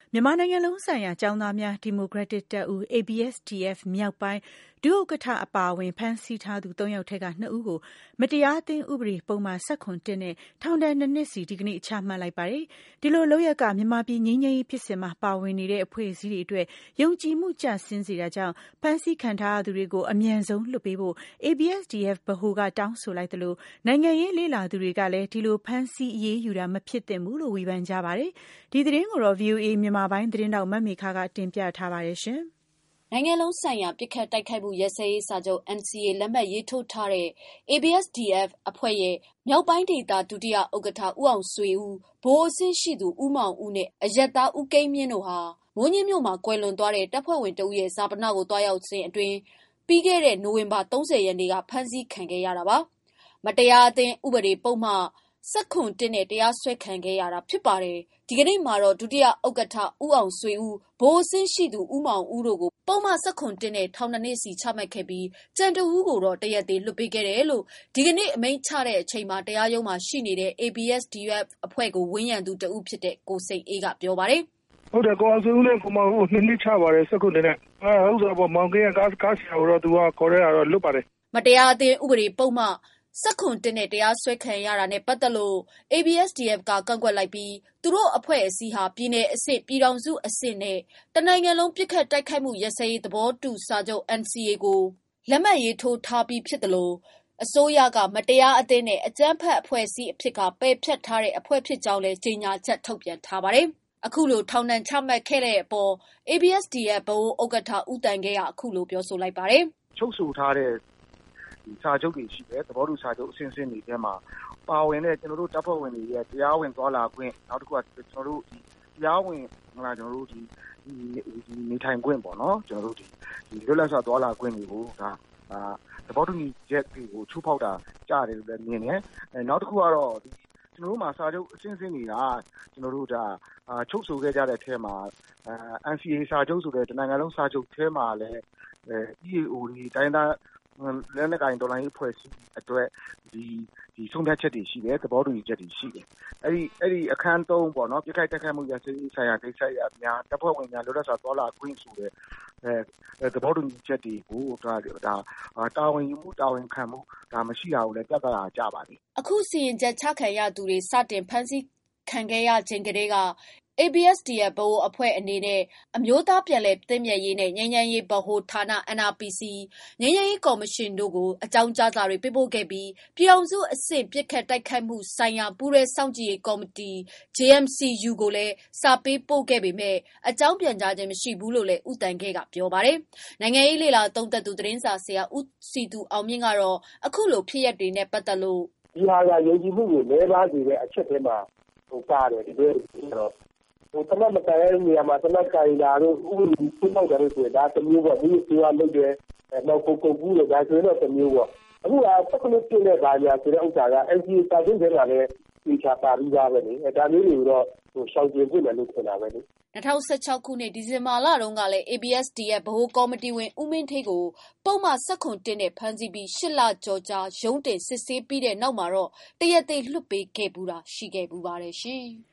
မြန်မာနိုင်ငံလုံးဆိုင်ရာကျောင်းသားများဒီမိုကရက်တစ်တပ်ဦး ABSDF မြောက်ပိုင်းဒုဥက္ကဋ္ဌအပါအဝင်ဖမ်းဆီးထားသူ3ယောက်ထက်က2ဦးကိုမတရားအသင်းဥပဒေပုံမှန်17နဲ့ထောင်ဒဏ်2နှစ်စီဒီကနေ့ချမှတ်လိုက်ပါတယ်။ဒီလိုလုပ်ရက်ကမြန်မာပြည်ငြိမ်းချမ်းရေးဖြစ်စဉ်မှာပါဝင်နေတဲ့အဖွဲ့အစည်းတွေအတွက်ယုံကြည်မှုကျဆင်းစေတာကြောင့်ဖမ်းဆီးခံထားရသူတွေကိုအမြန်ဆုံးလွှတ်ပေးဖို့ ABSDF ဗဟိုကတောင်းဆိုလိုက်သလိုနိုင်ငံရေးလေ့လာသူတွေကလည်းဒီလိုဖမ်းဆီးအရေးယူတာမဖြစ်သင့်ဘူးလို့ဝေဖန်ကြပါတယ်။ဒီသတင်းကိုတော့ VOA မြန်မာပိုင်းသတင်းတောက်မမေခကတင်ပြထားပါတယ်ရှင်။နိုင်ငံလုံးဆိုင်ရာပစ်ခတ်တိုက်ခိုက်မှုရပ်စဲရေးစာချုပ် NCA လက်မှတ်ရေးထိုးထားတဲ့ ABSDF အဖွဲ့ရဲ့မြောက်ပိုင်းဒေသဒုတိယဥက္ကဋ္ဌဦးအောင်ဆွေဦး၊ဗိုလ်အဆင့်ရှိသူဦးမောင်ဦးနဲ့အရပ်သားဦးကိန်းမြင့်တို့ဟာမိုးညှင်းမြို့မှာကွယ်လွန်သွားတဲ့တပ်ဖွဲ့ဝင်တဦးရဲ့ဈာပနကိုသွားရောက်စဉ်အတွင်းပြီးခဲ့တဲ့နိုဝင်ဘာ30ရက်နေ့ကဖမ်းဆီးခံခဲ့ရတာပါ။မတရားအသင်းဥပဒေပုံမှန်17နဲ့တရားစွဲခံခဲ့ရတာဖြစ်ပါတယ်။ဒီကနေ့မှာတော့ဒုတိယဥက္ကဋ္ဌဦးအောင်ဆွေဦး၊ဗိုလ်အဆင့်ရှိသူဦးမောင်ဦးတို့ကိုပုံမှန်17နဲ့ထောင်2နှစ်စီချမှတ်ခဲ့ပြီးကြံတဦးကိုတော့တရက်သေးလွှတ်ပေးခဲ့တယ်လို့ဒီကနေ့အမိန့်ချတဲ့အချိန်မှာတရားရုံးမှာရှိနေတဲ့ ABSDF အဖွဲ့ကိုဝန်းရံသူတဦးဖြစ်တဲ့ကိုစိန်အေးကပြောပါတယ်။ဟုတ်တယ်ကိုအောင်ဆွေဦးနဲ့ကိုမောင်ဦး2နှစ်ချပါတယ်17နဲ့ဟုတ်ဆိုတော့မောင်ကင်းကကားဆရာတော့သူကခေါ်ရတာတော့လွတ်ပါတယ်။မတရားအသင်းဥပဒေပုံမှန်17နဲ့တရားစွဲခံရတာနဲ့ပတ်သက်လို့ ABSDF ကကန့်ကွက်လိုက်ပြီးသူတို့အဖွဲ့အစည်းဟာပြည်내အဆင့်ပြည်ထောင်စုအဆင့်နဲ့တနိုင်ငံလုံးပစ်ခတ်တိုက်ခိုက်မှုရပ်စဲရေးသဘောတူစာချုပ် NCA ကိုလက်မှတ်ရေးထိုးထားပြီးဖြစ်တယ်လို့အစိုးရကမတရားအသင်းနဲ့အကြမ်းဖက်အဖွဲ့အစည်းအဖြစ်ကပယ်ဖျက်ထားတဲ့အဖွဲ့ဖြစ်ကြောင်းလည်းကြေညာချက်ထုတ်ပြန်ထားပါတယ်။အခုလိုထောင်ဒဏ်ချမှတ်ခဲ့တဲ့အပေါ် ABSDF ဗဟိုဥက္ကဋ္ဌဦးတန်ခဲကအခုလိုပြောဆိုလိုက်ပါတယ်။ချုပ်ဆိုထားတဲ့စာချုပ်တွေရှိတယ်သဘောတူစာချုပ်အစဉ်စဉ်တွေထဲမှာပါဝင်တဲ့ကျွန်တော်တို့တပ်ဖွဲ့ဝင်တွေရဲ့တရားဝင်သွားလာခွင့်နောက်တစ်ခုကကျွန်တော်တို့တရားဝင်ကျွန်တော်တို့ဒီနေထိုင်ခွင့်ပေါ့နော်ကျွန်တော်တို့ဒီလွတ်လပ်စွာသွားလာခွင့်တွေကိုဒါသဘောတူညီချက်တွေကိုချိုးဖောက်တာကြားတယ်လို့လည်းမြင်တယ်နောက်တစ်ခုကတော့ကျွန်တော်တို့မှာစာချုပ်အစဉ်စဉ်တွေကကျွန်တော်တို့ဒါချုပ်ဆိုခဲ့ကြတဲ့အထဲမှာNCA စာချုပ်ဆိုတဲ့တနိုင်ငံလုံးစာချုပ်ထဲမှာလည်း EAO ဒီတိုင်းသားလက်နက်ကိုင်တော်လှန်ရေးအဖွဲ့အစည်းအတွက်ဒီဆုံးဖြတ်ချက်တွေရှိတယ်သဘောတူညီချက်တွေရှိတယ်အဲ့ဒီအခန်း3ပေါ့နော်ပြခိုက်တက်ခတ်မှုရစရေးဆိုင်ရာကိစ္စရများတပ်ဖွဲ့ဝင်များလွတ်လပ်စွာသွားလာခွင့်ဆိုတဲ့သဘောတူညီချက်တွေကိုဒါတာဝန်ယူမှုတာဝန်ခံမှုဒါမရှိတာကိုလည်းပြသတာကြပါလိမ့်အခုစီရင်ချက်ချခံရသူတွေစတင်ဖမ်းဆီးခံခဲ့ရခြင်းကလေးကABSDF ဗဟိုအဖွဲ့အနေနဲ့အမျိုးသားပြန်လည်သင့်မြတ်ရေးနဲ့ငြိမ်းချမ်းရေးဗဟိုဌာန NRPC ငြိမ်းချမ်းရေးကော်မရှင်တို့ကိုအကြောင်းကြားစာတွေပေးပို့ခဲ့ပြီးပြည်ထောင်စုအဆင့်ပစ်ခတ်တိုက်ခိုက်မှုဆိုင်ရာပူးရဲစောင့်ကြည့်ရေးကော်မတီ JMCU ကိုလည်းစာပေးပို့ခဲ့ပေမဲ့အကြောင်းပြန်ကြားခြင်းမရှိဘူးလို့လည်းဦးတန်ခဲကပြောပါတယ်။နိုင်ငံရေးလေလာသုံးသပ်သူသတင်းစာဆရာဦးစီသူအောင်မြင့်ကတော့အခုလိုဖြစ်ရပ်တွေနဲ့ပတ်သက်လို့ဒီဟာကယုံကြည်မှုကိုလဲပါစေတဲ့အချက်ထဲမှာပါတယ်ဒီလိုတော့တမတ်မကန်တဲ့နေရာမှာတမတ်ကန်လာတော့ဥပဒေပြုလုပ်ကြတယ်ဆိုဒါတမျိုးပေါ့ဒီပြောရလို့တယ်နောက်ကိုကူလို့ဒါဆိုတော့တမျိုးပေါ့အခုကတက္ကသိုလ်ပြည့်တဲ့ဘာညာဆိုတဲ့ဥစ္စာက NCA စာချုပ်ထဲမှာလည်းဒီချပါပြီးသားပဲလေဒါမျိုးတွေတော့ရှောင်ကျဉ်ပြမယ်လို့ထင်တာပဲလေ 2016ခုနှစ်ဒီဇင်ဘာလတုန်းကလည်း ABSDF ဗဟိုကော်မတီဝင်ဦးမင်းဌေးကိုပုံမှန်17နဲ့ဖမ်းဆီးပြီး8လကျော်ကြာရုံးတင်စစ်ဆေးပြီးတဲ့နောက်မှာတော့တရက်သေးလွှတ်ပေးခဲ့ဘူးတာရှိခဲ့ဘူးပါတယ်ရှင်။